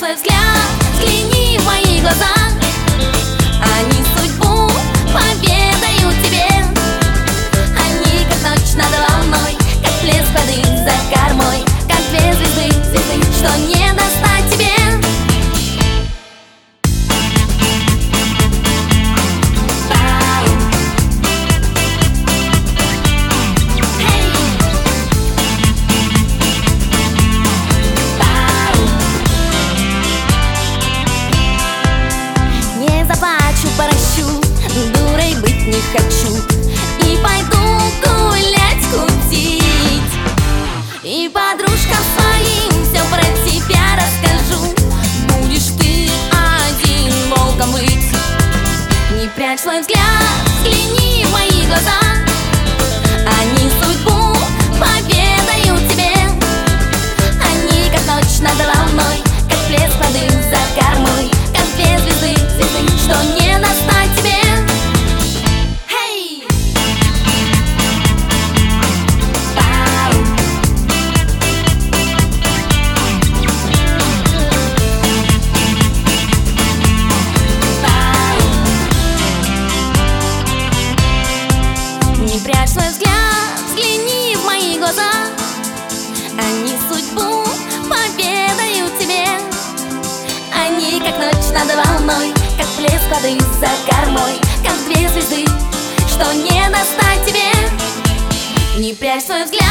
свой взгляд, взгляни в мои глаза. Они судьбу поведают тебе. Они как ночь над волной, как плеск воды за кормой, как две звезды, звезды, что не достать тебе. Поращу, дурой быть не хочу, и пойду гулять, кутить, и подружкам своим все про тебя расскажу. Будешь ты один волком быть. Не прячь свой взгляд, взгляни в мои глаза. Они судьбу поведают тебе. Они как ночь над волной, как плеск воды за кормой, как две звезды, звезды, что не достать тебе. Hey! Не прячь свой взгляд, взгляни в мои глаза. Они судьбу поведают тебе. Они как ночь над волной, как плеск воды за кормой, как две звезды, что не достать тебе. Не прячь свой взгляд.